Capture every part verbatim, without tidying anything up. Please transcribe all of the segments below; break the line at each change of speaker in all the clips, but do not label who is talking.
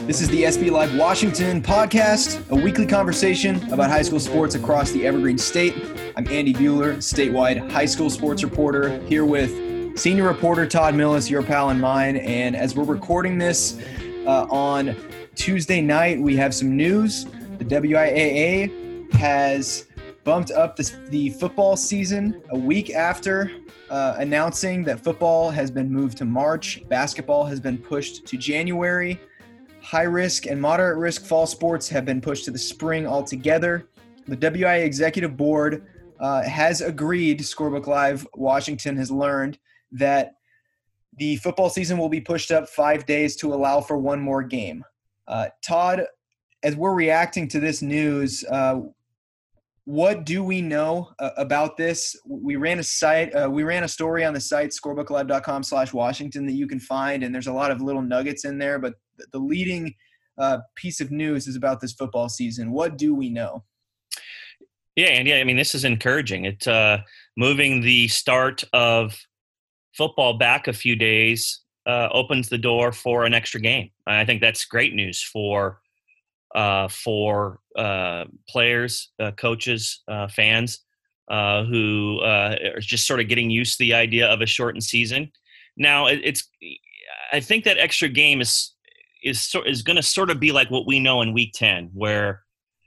This is the S B Live Washington podcast, a weekly conversation about high school sports across the Evergreen State. I'm Andy Bueller, statewide high school sports reporter, here with senior reporter Todd Millis, your pal and mine. And as we're recording this uh, on Tuesday night, we have some news. The W I A A has bumped up the, the football season a week after uh, announcing that football has been moved to March. Basketball has been pushed to January. High-risk and moderate-risk fall sports have been pushed to the spring altogether. The W I A Executive Board uh, has agreed, Scorebook Live Washington has learned, that the football season will be pushed up five days to allow for one more game. Uh, Todd, as we're reacting to this news, uh, what do we know uh, about this? We ran a site, uh, we ran a story on the site scorebooklive.com slash Washington that you can find, and there's a lot of little nuggets in there, but the leading uh, piece of news is about this football season. What do we know?
Yeah, and yeah, I mean, this is encouraging. It's uh, moving the start of football back a few days uh, opens the door for an extra game. I think that's great news for uh, for uh, players, uh, coaches, uh, fans uh, who uh, are just sort of getting used to the idea of a shortened season. Now, it, it's I think that extra game is is so, is going to sort of be like what we know in Week ten, where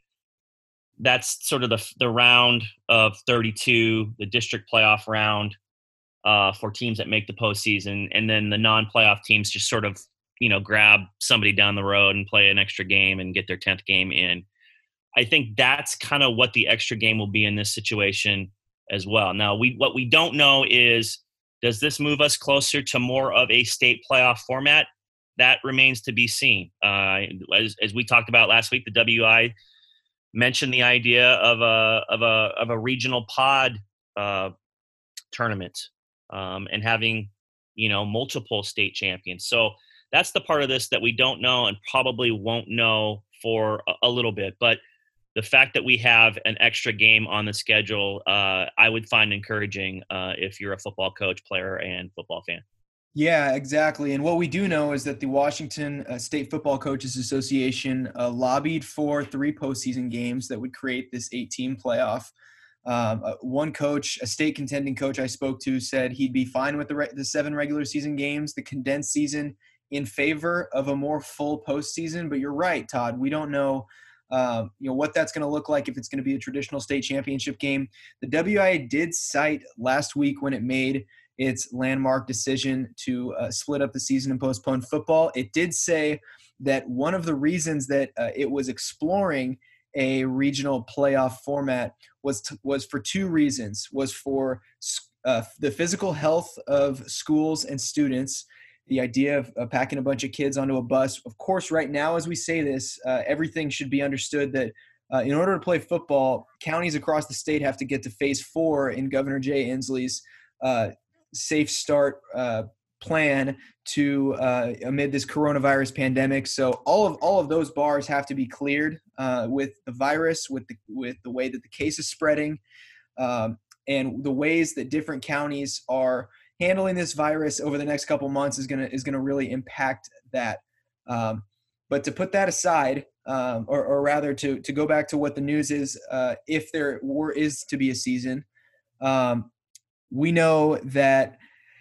that's sort of the the round of thirty-two, the district playoff round uh, for teams that make the postseason, and then the non-playoff teams just sort of, you know, grab somebody down the road and play an extra game and get their tenth game in. I think that's kind of what the extra game will be in this situation as well. Now, we what we don't know is, does this move us closer to more of a state playoff format? That remains to be seen. Uh, as, as we talked about last week, the W I mentioned the idea of a of a of a regional pod uh, tournament um, and having, you know, multiple state champions. So that's the part of this that we don't know and probably won't know for a, a little bit. But the fact that we have an extra game on the schedule, uh, I would find encouraging uh, if you're a football coach, player, and football fan.
Yeah, exactly. And what we do know is that the Washington uh, State Football Coaches Association uh, lobbied for three postseason games that would create this eight-team playoff. Um, uh, one coach, a state contending coach I spoke to, said he'd be fine with the, re- the seven regular season games, the condensed season, in favor of a more full postseason. But you're right, Todd. We don't know, uh, you know, what that's going to look like, if it's going to be a traditional state championship game. The W I A did cite last week, when it made its landmark decision to uh, split up the season and postpone football, it did say that one of the reasons that uh, it was exploring a regional playoff format was to, was for two reasons. Was for uh, the physical health of schools and students. The idea of uh, packing a bunch of kids onto a bus. Of course, right now, as we say this, uh, everything should be understood that uh, in order to play football, counties across the state have to get to phase four in Governor Jay Inslee's uh, Safe Start uh, plan to uh, amid this coronavirus pandemic. So all of all of those bars have to be cleared uh, with the virus, with the with the way that the case is spreading, um, and the ways that different counties are handling this virus over the next couple months is gonna is gonna really impact that. Um, but to put that aside, um, or, or rather to to go back to what the news is, uh, if there were is to be a season. Um, We know that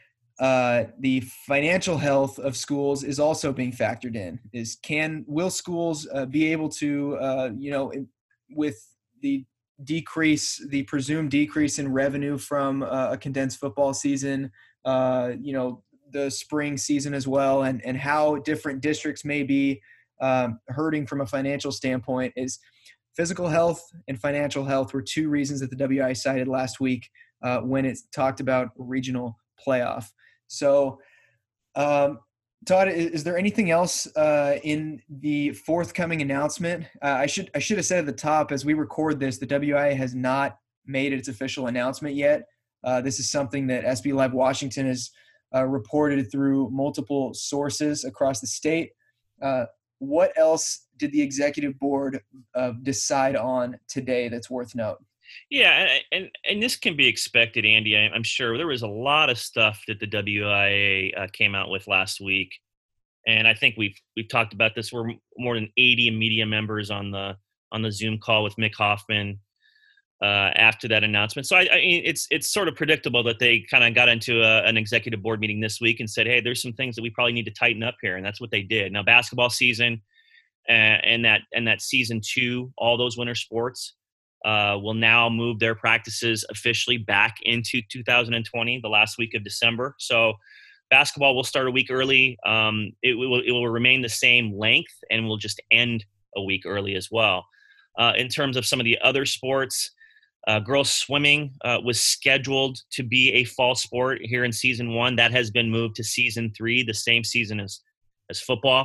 uh, the financial health of schools is also being factored in. Is can will schools uh, be able to, uh, you know, with the decrease, the presumed decrease in revenue from uh, a condensed football season, uh, you know, the spring season as well, and and how different districts may be um, hurting from a financial standpoint, is physical health and financial health were two reasons that the W I A cited last week Uh, when it talked about regional playoff. So, um, Todd, is, is there anything else uh, in the forthcoming announcement? Uh, I should I should have said at the top, as we record this, the W I A has not made its official announcement yet. Uh, this is something that S B Live Washington has uh, reported through multiple sources across the state. Uh, what else did the executive board uh, decide on today that's worth note?
Yeah, and, and and this can be expected, Andy. I, I'm sure there was a lot of stuff that the W I A uh, came out with last week And I think we've we've talked about this. We're more than eighty media members on the on the Zoom call with Mick Hoffman uh, after that announcement. So I, I mean, it's it's sort of predictable that they kind of got into a, an executive board meeting this week and said, "Hey, there's some things that we probably need to tighten up here," and that's what they did. Now, basketball season uh, and that and that season two, all those winter sports uh, will now move their practices officially back into two thousand twenty, the last week of December. So basketball will start a week early. Um, it will it will remain the same length and will just end a week early as well. Uh, in terms of some of the other sports, uh, girls swimming uh, was scheduled to be a fall sport here in season one. That has been moved to season three, the same season as as football.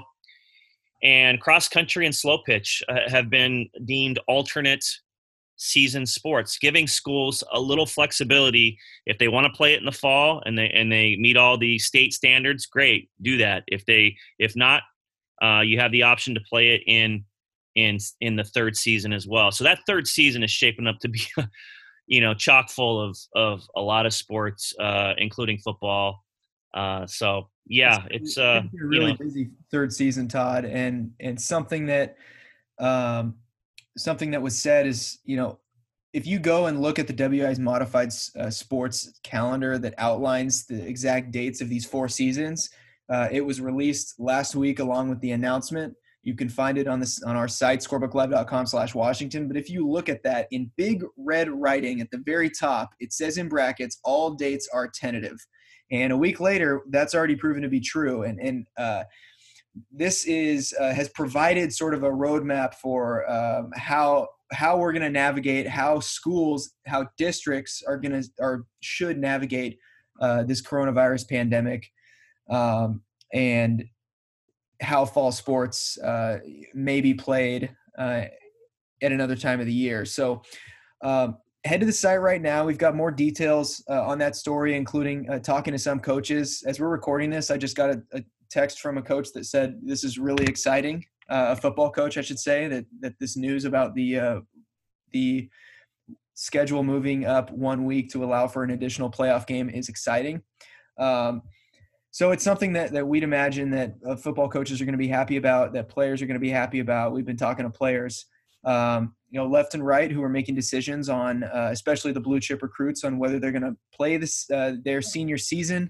And cross country and slow pitch uh, have been deemed alternate season sports, giving schools a little flexibility. If they want to play it in the fall and they and they meet all the state standards, great, do that. If they if not, uh, you have the option to play it in in in the third season as well. So that third season is shaping up to be, you know, chock full of of a lot of sports, uh, including football. Uh, so yeah, it's, it's uh,
a really
you know,
busy third season, Todd, and and something that. Um, Something that was said is, you know, if you go and look at the W I's modified uh, sports calendar that outlines the exact dates of these four seasons, uh, it was released last week along with the announcement. You can find it on this on our site, scorebooklive.com slash Washington. But if you look at that in big red writing at the very top, it says in brackets, all dates are tentative. And a week later, that's already proven to be true. And, and, uh, this is uh, has provided sort of a roadmap for um, how how we're going to navigate, how schools, how districts are going to or should navigate uh, this coronavirus pandemic, um, and how fall sports uh, may be played uh, at another time of the year. So um, head to the site right now. We've got more details uh, on that story, including uh, talking to some coaches. As we're recording this, I just got a, a text from a coach that said this is really exciting. Uh, a football coach, I should say, that that this news about the uh, the schedule moving up one week to allow for an additional playoff game is exciting. Um, so it's something that that we'd imagine that uh, football coaches are going to be happy about, that players are going to be happy about. We've been talking to players, um, you know, left and right, who are making decisions on, uh, especially the blue chip recruits, on whether they're going to play this uh, their senior season.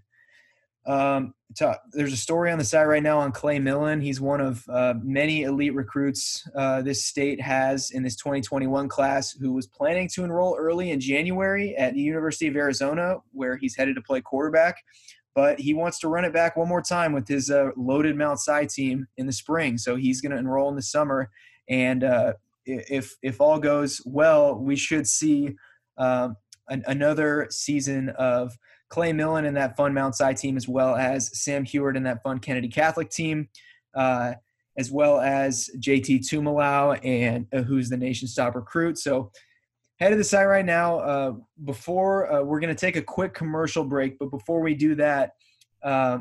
Um, to, there's a story on the site right now on Clay Millen. He's one of uh, many elite recruits uh, this state has in this twenty twenty-one class, who was planning to enroll early in January at the University of Arizona, where he's headed to play quarterback. But he wants to run it back one more time with his uh, loaded Mount Si team in the spring. So he's going to enroll in the summer. And uh, if if all goes well, we should see uh, an, another season of Clay Millen and that fun Mount Si team, as well as Sam Heward and that fun Kennedy Catholic team, uh, as well as J T Tumalau, and uh, who's the nation's top recruit. So head to the site right now. Uh, before uh, we're going to take a quick commercial break, but before we do that, uh,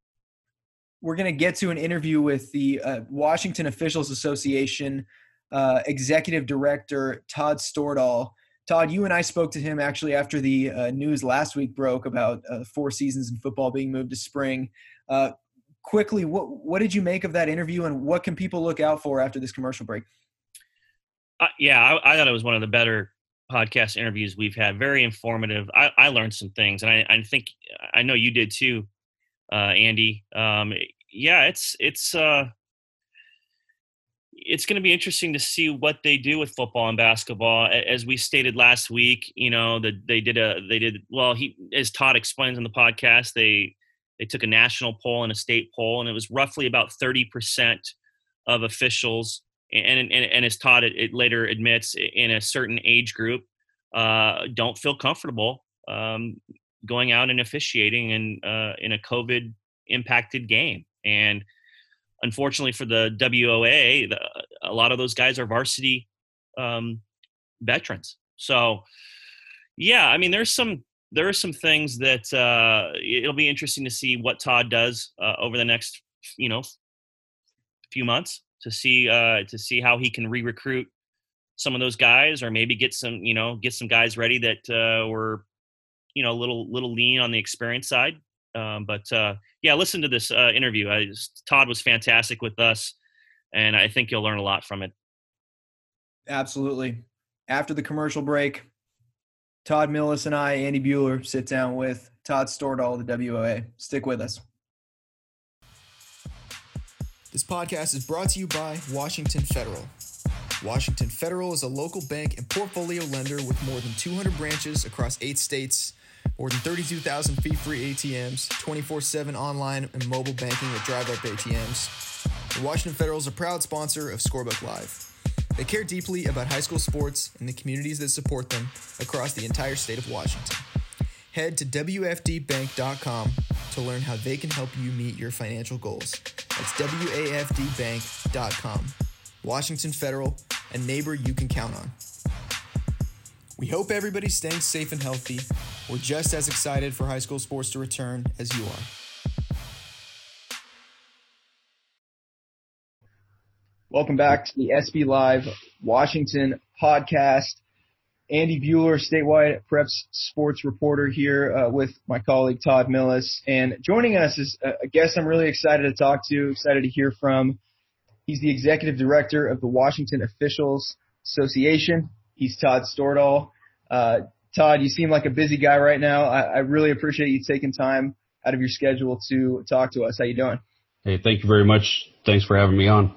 we're going to get to an interview with the uh, Washington Officials Association uh, Executive Director Todd Stordahl. Todd, you and I spoke to him actually after the uh, news last week broke about uh, four seasons in football being moved to spring. Uh, quickly, what what did you make of that interview, and what can people look out for after this commercial break?
Uh, yeah, I, I thought it was one of the better podcast interviews we've had. Very informative. I, I learned some things, and I, I think I know you did too, uh, Andy. Um, yeah, it's it's. Uh, It's going to be interesting to see what they do with football and basketball. As we stated last week, you know, that they did a, they did, well, he, as Todd explains in the podcast, they, they took a national poll and a state poll, and it was roughly about thirty percent of officials. And, and, and as Todd it, it later admits, in a certain age group, uh, don't feel comfortable um, going out and officiating in, uh, in a COVID impacted game. And, unfortunately for the W O A, the, a lot of those guys are varsity um, veterans. So, yeah, I mean, there's some there are some things that uh, it'll be interesting to see what Todd does uh, over the next, you know, few months to see uh, to see how he can re-recruit some of those guys, or maybe get some, you know, get some guys ready that uh, were, you know, a little little lean on the experience side. Um, but uh, yeah, listen to this uh, interview. I, Todd was fantastic with us, and I think you'll learn a lot from it.
Absolutely. After the commercial break, Todd Millis and I, Andy Bueller, sit down with Todd Stordahl of the W O A. Stick with us. This podcast is brought to you by Washington Federal. Washington Federal is a local bank and portfolio lender with more than two hundred branches across eight states, more than thirty-two thousand fee-free A T Ms, twenty-four seven online and mobile banking with drive-up A T Ms. And Washington Federal is a proud sponsor of Scorebook Live. They care deeply about high school sports and the communities that support them across the entire state of Washington. Head to W F D bank dot com to learn how they can help you meet your financial goals. That's W A F D bank dot com. Washington Federal, a neighbor you can count on. We hope everybody's staying safe and healthy. We're just as excited for high school sports to return as you are. Welcome back to the S B Live Washington podcast. Andy Bueller, statewide Preps sports reporter here uh, with my colleague Todd Millis. And joining us is a guest I'm really excited to talk to, excited to hear from. He's the executive director of the Washington Officials Association. He's Todd Stordahl. Uh, Todd, you seem like a busy guy right now. I, I really appreciate you taking time out of your schedule to talk to us. How you doing?
Hey, thank you very much. Thanks for having me on.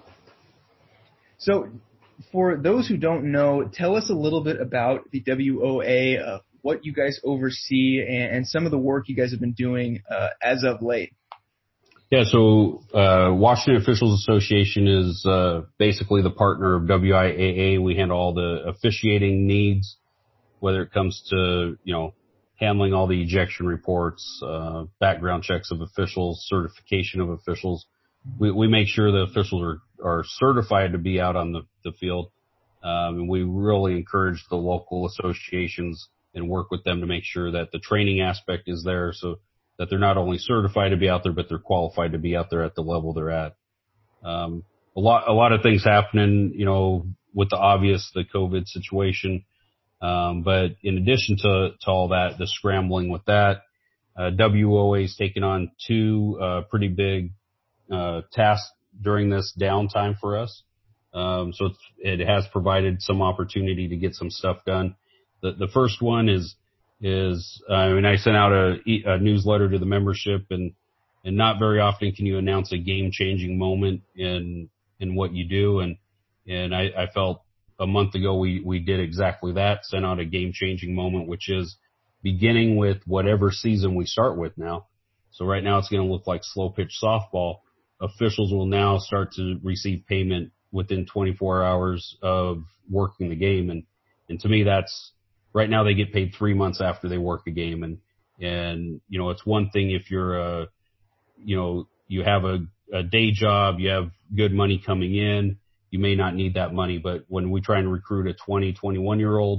So for those who don't know, tell us a little bit about the W O A, uh, what you guys oversee, and, and some of the work you guys have been doing uh, as of late.
Yeah, so uh, Washington Officials Association is uh, basically the partner of W I A A. We handle all the officiating needs, whether it comes to, you know, handling all the ejection reports, uh, background checks of officials, certification of officials. We, we make sure the officials are, are certified to be out on the, the field. Um, and we really encourage the local associations and work with them to make sure that the training aspect is there so that they're not only certified to be out there, but they're qualified to be out there at the level they're at. Um, a lot, a lot of things happening, you know, with the obvious, the COVID situation. Um, but in addition to, to all that, the scrambling with that, uh, W O A is taking on two, uh, pretty big, uh, tasks during this downtime for us. Um, so it's, it has provided some opportunity to get some stuff done. The, the first one is, is, uh, I mean, I sent out a, a newsletter to the membership, and, and not very often can you announce a game changing moment in, in what you do. And, and I, I felt a month ago we, we did exactly that, sent out a game changing moment, which is beginning with whatever season we start with now. So right now it's going to look like slow pitch softball. Officials will now start to receive payment within twenty-four hours of working the game. And, and to me, that's right now they get paid three months after they work a game. And, and, you know, it's one thing if you're, uh, you know, you have a, a day job, you have good money coming in, you may not need that money. But when we try and recruit a twenty, twenty-one year old,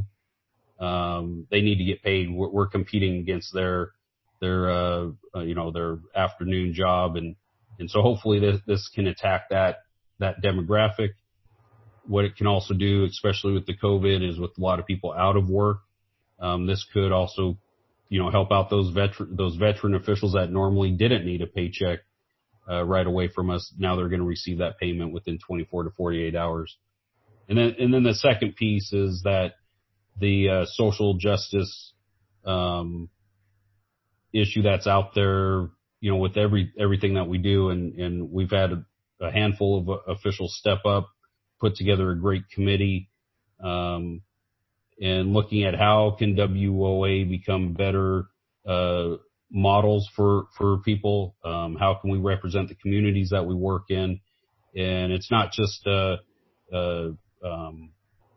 um, they need to get paid. We're, we're competing against their, their, uh, uh, you know, their afternoon job. And, and so hopefully this, this can attack that, that demographic. What it can also do, especially with the COVID, is with a lot of people out of work. Um, this could also, you know, help out those veteran, those veteran officials that normally didn't need a paycheck, uh, right away from us. Now they're going to receive that payment within twenty-four to forty-eight hours. And then, and then the second piece is that the, uh, social justice, um, issue that's out there, you know, with every, everything that we do. And, and we've had a, a handful of uh, officials step up, put together a great committee, um, and looking at how can W O A become better, uh, models for, for people. Um, how can we represent the communities that we work in? And it's not just, uh, uh, um,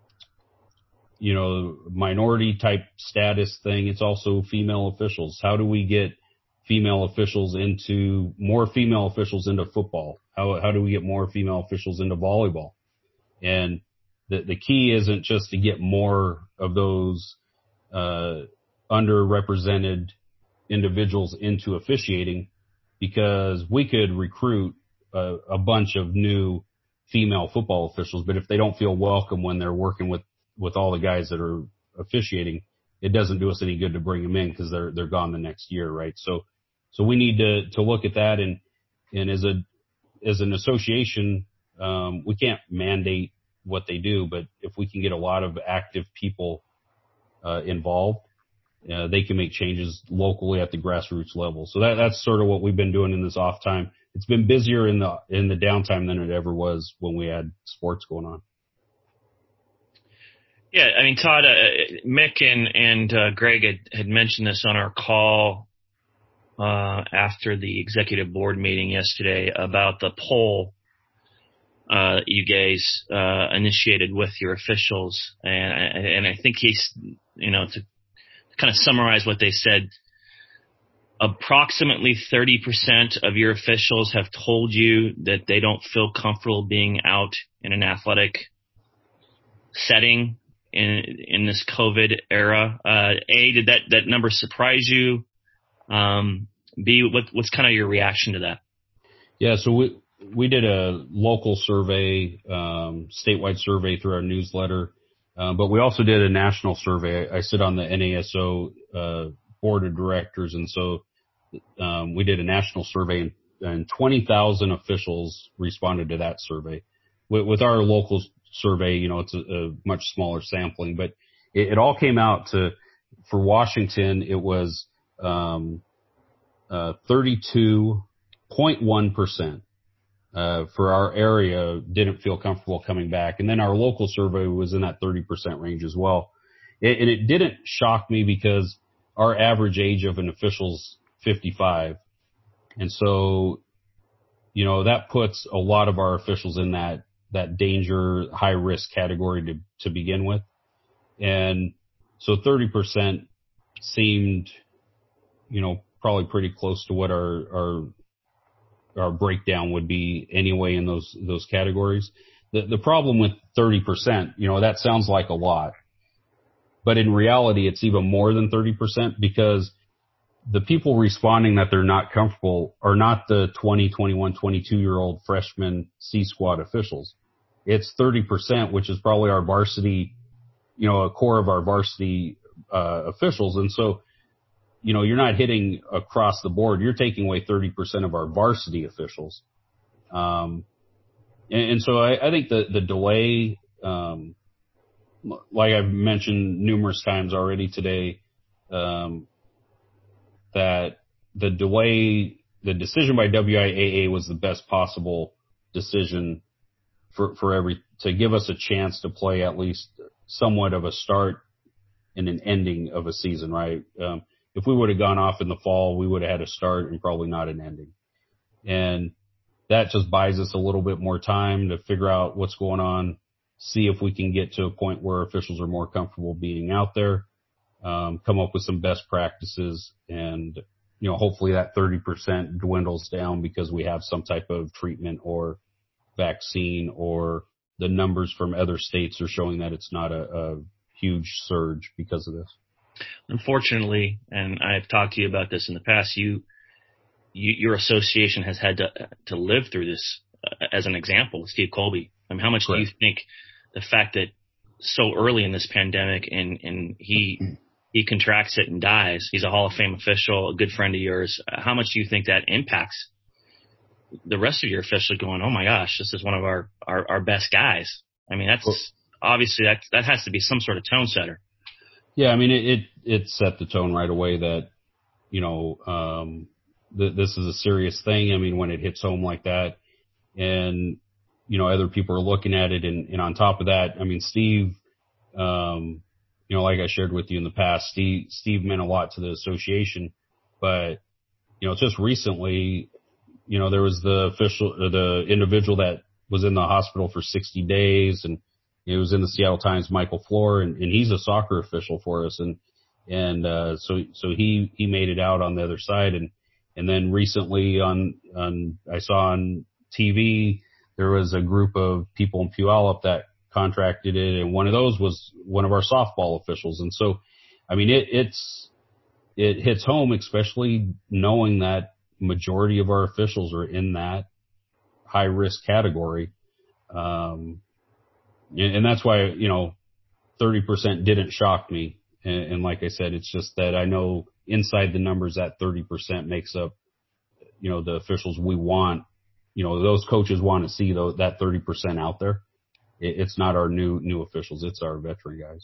you know, minority type status thing. It's also female officials. How do we get female officials into more female officials into football? How, how do we get more female officials into volleyball? And the, the key isn't just to get more of those, uh, underrepresented individuals into officiating, because we could recruit a, a bunch of new female football officials, but if they don't feel welcome when they're working with, with all the guys that are officiating, it doesn't do us any good to bring them in because they're, they're gone the next year. Right. So, so we need to, to look at that. And, and as a, as an association, um, we can't mandate what they do, but if we can get a lot of active people, uh, involved, uh, they can make changes locally at the grassroots level. So that, that's sort of what we've been doing in this off time. It's been busier in the, in the downtime than it ever was when we had sports going on.
Yeah, I mean, Todd, uh, Mick and, and uh, Greg had, had mentioned this on our call uh, after the executive board meeting yesterday about the poll uh, you guys uh, initiated with your officials. And, and I think he's, you know, to kind of summarize what they said, approximately thirty percent of your officials have told you that they don't feel comfortable being out in an athletic setting in in this COVID era. Uh, A, did that, that number surprise you? Um, B, what, what's kind of your reaction to that?
Yeah, so we we did a local survey, um, statewide survey through our newsletter, uh, but we also did a national survey. I, I sit on the N A S O uh, board of directors, and so um, we did a national survey, and, and twenty thousand officials responded to that survey. With, with our local survey, you know, it's a, a much smaller sampling, but it, it all came out to, for Washington, it was um, uh, thirty-two point one percent uh, for our area didn't feel comfortable coming back. And then our local survey was in that thirty percent range as well. It, and it didn't shock me because our average age of an official's fifty-five. And so, you know, that puts a lot of our officials in that that danger, high risk category to, to begin with. And so thirty percent seemed, you know, probably pretty close to what our, our, our breakdown would be anyway in those, those categories. The, the problem with thirty percent, you know, that sounds like a lot, but in reality, it's even more than thirty percent because the people responding that they're not comfortable are not the twenty, twenty-one, twenty-two year old freshman C squad officials. It's thirty percent, which is probably our varsity, you know, a core of our varsity uh, officials. And so, you know, you're not hitting across the board. You're taking away thirty percent of our varsity officials. Um, and, and so I, I think the, the delay, um, like I've mentioned numerous times already today, um, that the delay, the decision by W I A A was the best possible decision for, for every, to give us a chance to play at least somewhat of a start and an ending of a season, right? Um, if we would have gone off in the fall, we would have had a start and probably not an ending. And that just buys us a little bit more time to figure out what's going on, see if we can get to a point where officials are more comfortable being out there. Um, come up with some best practices, and, you know, hopefully that thirty percent dwindles down because we have some type of treatment or vaccine, or the numbers from other states are showing that it's not a, a huge surge because of this.
Unfortunately, and I've talked to you about this in the past, you, you your association has had to to live through this uh, as an example with Steve Colby. I mean, how much Correct. Do you think the fact that so early in this pandemic and, and he he contracts it and dies. He's a Hall of Fame official, a good friend of yours. How much do you think that impacts the rest of your officials going, oh my gosh, this is one of our, our, our best guys? I mean, that's well, obviously that, that has to be some sort of tone setter.
Yeah. I mean, it, it, it set the tone right away that, you know, um, th- this is a serious thing. I mean, when it hits home like that, and, you know, other people are looking at it, and, and on top of that, I mean, Steve, um, you know, like I shared with you in the past, Steve, Steve meant a lot to the association, but, you know, just recently, you know, there was the official, uh, the individual that was in the hospital for sixty days, and it was in the Seattle Times, Michael Floor, and, and he's a soccer official for us. And, and, uh, so, so he, he made it out on the other side. And, and then recently on, on, I saw on T V, there was a group of people in Puyallup that contracted it, and one of those was one of our softball officials. And so, I mean, it, it's, it hits home, especially knowing that majority of our officials are in that high risk category. Um, and, and that's why, you know, thirty percent didn't shock me. And, and like I said, it's just that I know inside the numbers that thirty percent makes up you know, the officials we want, you know, those coaches want to see those, that thirty percent out there. It, it's not our new, new officials. It's our veteran guys.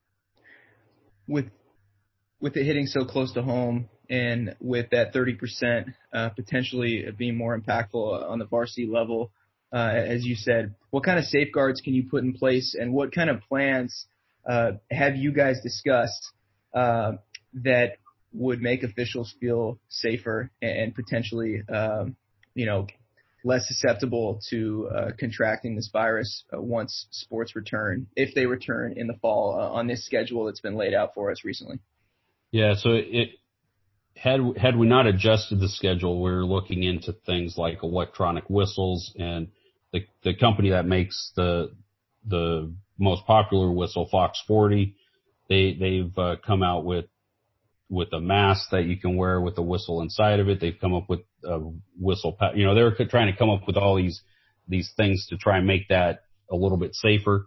With, with it hitting so close to home and with that thirty percent uh, potentially being more impactful on the varsity level, uh, as you said, what kind of safeguards can you put in place, and what kind of plans uh, have you guys discussed uh, that would make officials feel safer and potentially, um, you know, less susceptible to uh, contracting this virus uh, once sports return, if they return in the fall uh, on this schedule that's been laid out for us recently?
Yeah, so it had had we not adjusted the schedule, we were looking into things like electronic whistles, and the the company that makes the the most popular whistle, Fox forty, they they've uh, come out with with a mask that you can wear with a whistle inside of it. They've come up with a whistle, you know, they're trying to come up with all these, these things to try and make that a little bit safer.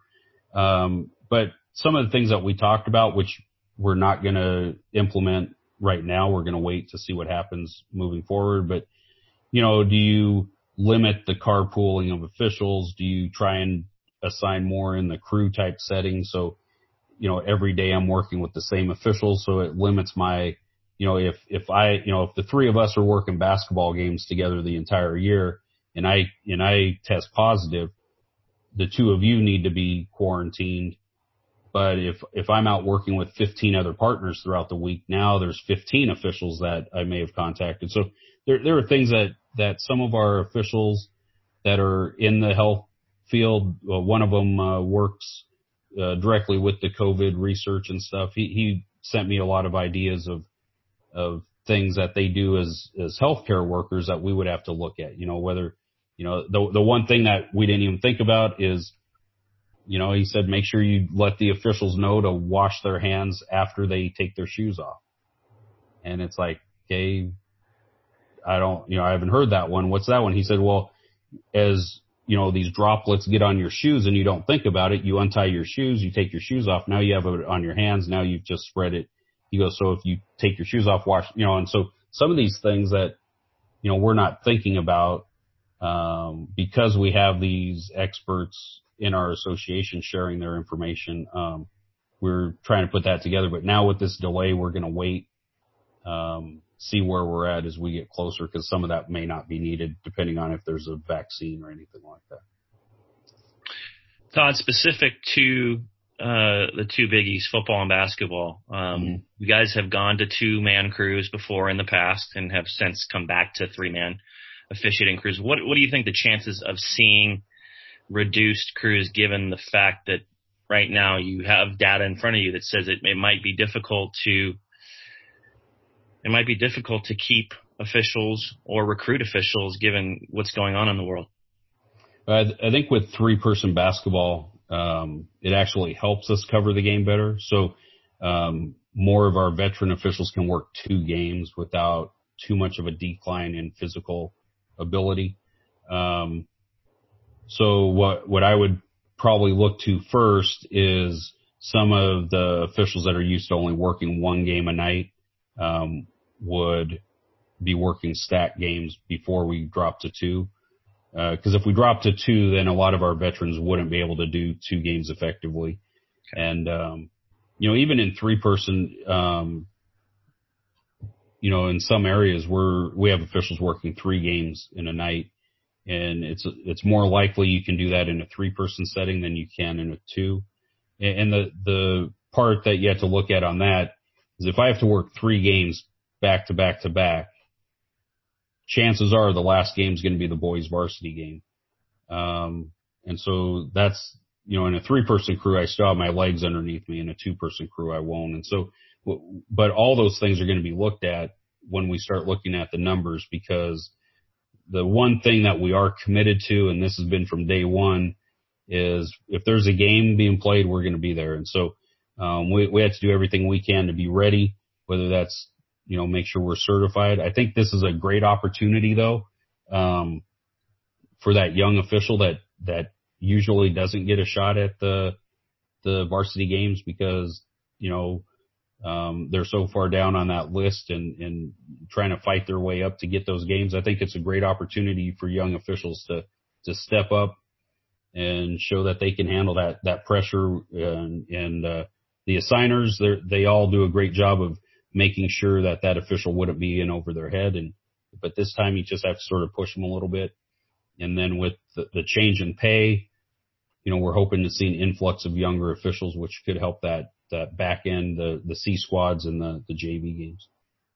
Um, but some of the things that we talked about, which we're not going to implement right now, we're going to wait to see what happens moving forward. But, you know, do you limit the carpooling of officials? Do you try and assign more in the crew type setting? So, you know, every day I'm working with the same officials, so it limits my, you know, if, if I, you know, if the three of us are working basketball games together the entire year and I, and I test positive, the two of you need to be quarantined. But if, if I'm out working with fifteen other partners throughout the week, now there's fifteen officials that I may have contacted. So there, there are things that, that some of our officials that are in the health field, uh, one of them uh, works Uh, directly with the COVID research and stuff. He, he sent me a lot of ideas of, of things that they do as, as healthcare workers that we would have to look at, you know, whether, you know, the, the one thing that we didn't even think about is, you know, he said, make sure you let the officials know to wash their hands after they take their shoes off. And it's like, okay, I don't, you know, I haven't heard that one. What's that one? He said, well, as, you know, these droplets get on your shoes and you don't think about it, you untie your shoes, you take your shoes off, now you have it on your hands, now you've just spread it. He goes, so if you take your shoes off, wash, you know, and so some of these things that, you know, we're not thinking about, um, because we have these experts in our association sharing their information, um, we're trying to put that together. But now with this delay, we're going to wait, um, see where we're at as we get closer, because some of that may not be needed depending on if there's a vaccine or anything like that.
Todd, specific to uh, the two biggies, football and basketball, um, mm-hmm. you guys have gone to two-man crews before in the past and have since come back to three-man officiating crews. What, what do you think the chances of seeing reduced crews, given the fact that right now you have data in front of you that says it, it might be difficult to It might be difficult to keep officials or recruit officials given what's going on in the world?
I, I think with three-person basketball, um, it actually helps us cover the game better. So um, more of our veteran officials can work two games without too much of a decline in physical ability. Um, so what what I would probably look to first is some of the officials that are used to only working one game a night um, would be working stack games before we drop to two. Because uh, if we drop to two, then a lot of our veterans wouldn't be able to do two games effectively. Okay. And, um, you know, even in three person, um, you know, in some areas we're, we have officials working three games in a night, and it's, it's more likely you can do that in a three person setting than you can in a two. And the, the part that you have to look at on that is if I have to work three games back to back to back, chances are the last game is going to be the boys varsity game. Um, and so that's, you know, in a three person crew, I still have my legs underneath me. In a two person crew, I won't. And so, but all those things are going to be looked at when we start looking at the numbers, because the one thing that we are committed to, and this has been from day one, is if there's a game being played, we're going to be there. And so, um, we, we have to do everything we can to be ready, whether that's, you know, make sure we're certified. I think this is a great opportunity though, um, for that young official that, that usually doesn't get a shot at the, the varsity games because, you know, um, they're so far down on that list and, and trying to fight their way up to get those games. I think it's a great opportunity for young officials to, to step up and show that they can handle that, that pressure. And, and, uh, the assigners, they they all do a great job of making sure that that official wouldn't be in over their head. And, but this time you just have to sort of push them a little bit. And then with the, the change in pay, you know, we're hoping to see an influx of younger officials, which could help that, that back end, the, the C squads and the, the J V games.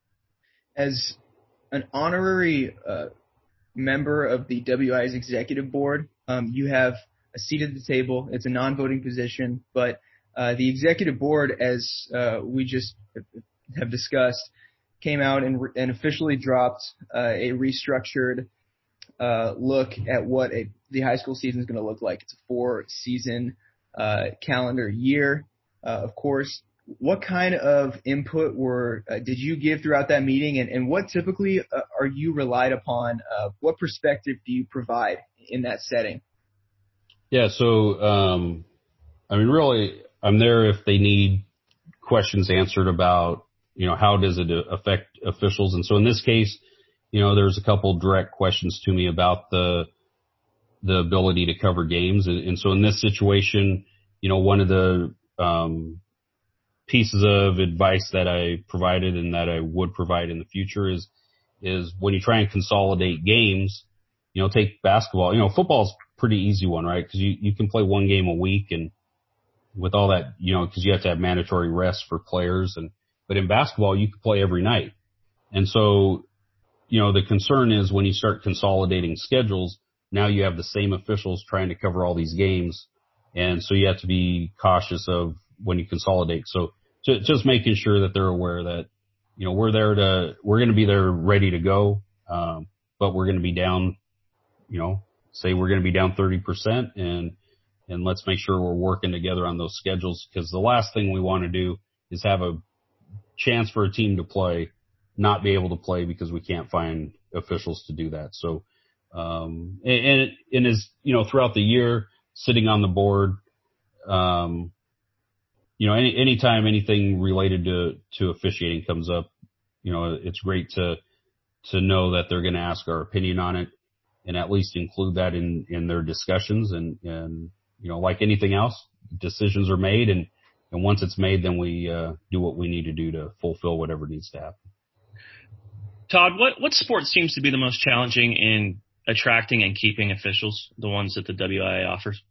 As an honorary uh, member of the W I's executive board, um, you have a seat at the table. It's a non-voting position, but uh, the executive board, as uh, we just have discussed, came out and, re- and officially dropped uh, a restructured uh, look at what a, the high school season is going to look like. It's a four-season uh, calendar year. Uh, of course, what kind of input were uh, did you give throughout that meeting, and, and what typically uh, are you relied upon? Uh, what perspective do you provide in that setting?
Yeah, so um, I mean, really, I'm there if they need questions answered about, you know, how does it affect officials, and so in this case, you know, there's a couple direct questions to me about the the ability to cover games, and, and so in this situation, you know, one of the um, pieces of advice that I provided and that I would provide in the future is, is when you try and consolidate games, you know, take basketball, you know, football's a pretty easy one, right? Cause you, you can play one game a week, and with all that, you know, cause you have to have mandatory rest for players, and, but in basketball, you can play every night. And so, you know, the concern is when you start consolidating schedules, now you have the same officials trying to cover all these games. And so you have to be cautious of when you consolidate. So just making sure that they're aware that, you know, we're there to, we're going to be there ready to go. Um, but we're going to be down, you know, say we're going to be down thirty percent, and, and let's make sure we're working together on those schedules, because the last thing we want to do is have a chance for a team to play, not be able to play because we can't find officials to do that. So, um, and, and, and as, you know, throughout the year, sitting on the board, um, you know, any, anytime anything related to, to officiating comes up, you know, it's great to, to know that they're going to ask our opinion on it, and at least include that in, in their discussions. And, and, you know, like anything else, decisions are made, and, and once it's made, then we, uh, do what we need to do to fulfill whatever needs to happen.
Todd, what, what sport seems to be the most challenging in attracting and keeping officials, the ones that the W I A offers?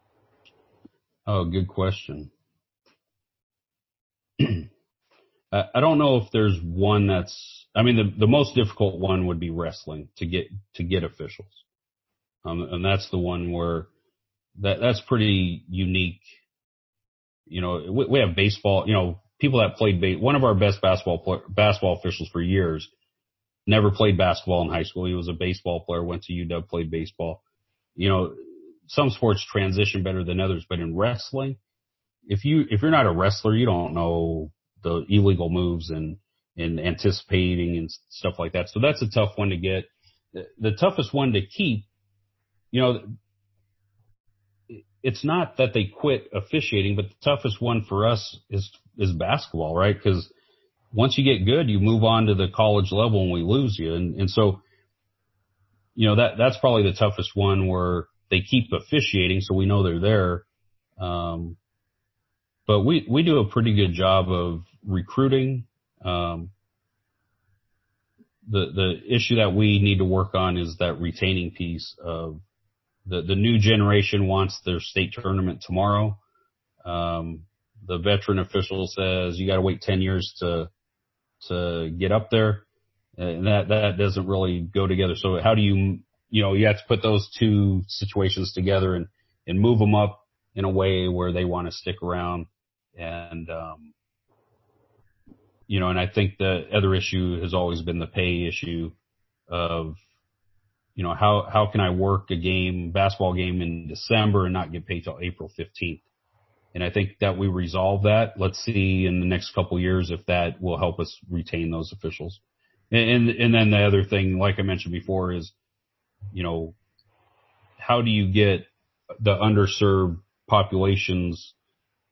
Oh, good question. I don't know if there's one that's, I mean, the, the most difficult one would be wrestling to get, to get officials. Um, and that's the one where that, that's pretty unique. You know, we, we have baseball, you know, people that played, ba- one of our best basketball, play, basketball officials for years never played basketball in high school. He was a baseball player, went to U W, played baseball. You know, some sports transition better than others, but in wrestling, if you, if you're not a wrestler, you don't know the illegal moves and, and anticipating and stuff like that. So that's a tough one to get. The, the toughest one to keep, you know, it's not that they quit officiating, but the toughest one for us is, is basketball, right? Because once you get good, you move on to the college level and we lose you. And, and so, you know, that, that's probably the toughest one, where they keep officiating, so we know they're there. Um, but we, we do a pretty good job of recruiting. Um, the, the issue that we need to work on is that retaining piece of the, the new generation wants their state tournament tomorrow. Um, the veteran official says you got to wait ten years to, to get up there. And that, that doesn't really go together. So how do you, you know, you have to put those two situations together and, and move them up in a way where they want to stick around. And, um, you know, and I think the other issue has always been the pay issue of, you know, how, how can I work a game, basketball game in December and not get paid till April fifteenth? And I think that we resolve that. Let's see in the next couple of years if that will help us retain those officials. And, and, and then the other thing, like I mentioned before, is, you know, how do you get the underserved populations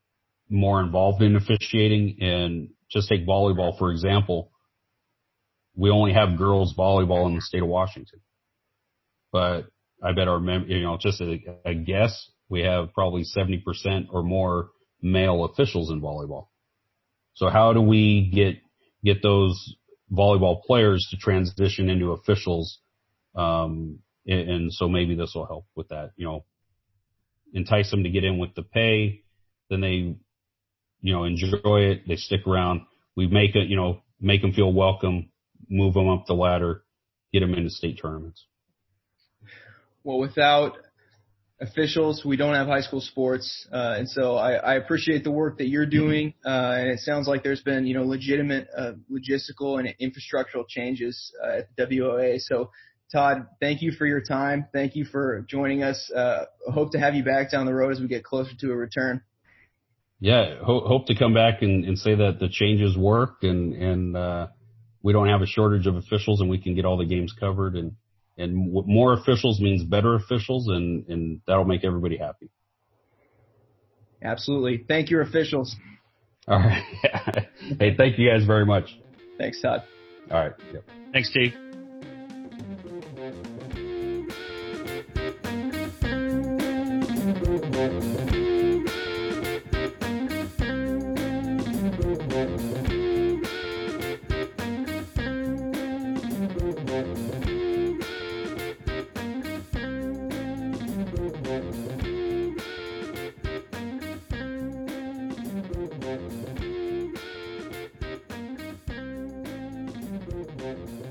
more involved in officiating? And just take volleyball, for example. we only have girls volleyball in the state of Washington. But I bet our, mem- you know, just a, a guess, we have probably seventy percent or more male officials in volleyball. So how do we get, get those volleyball players to transition into officials? Um, and, and so maybe this will help with that, you know, entice them to get in with the pay, then they, you know, enjoy it. They stick around. We make it, you know, make them feel welcome, move them up the ladder, get them into state tournaments.
Well, without officials, we don't have high school sports. Uh, and so I, I appreciate the work that you're doing. Uh, and it sounds like there's been, you know, legitimate, uh, logistical and infrastructural changes uh, at the W O A. So Todd, thank you for your time. Thank you for joining us. Uh, hope to have you back down the road as we get closer to a return.
Yeah. Ho- hope to come back and, and say that the changes work and, and, uh, we don't have a shortage of officials and we can get all the games covered, and, and more officials means better officials, and, and that'll make everybody happy.
Absolutely. Thank your officials.
All right. Hey, thank you guys very much.
Thanks, Todd.
All right. Yep.
Thanks, Steve.
Thank you.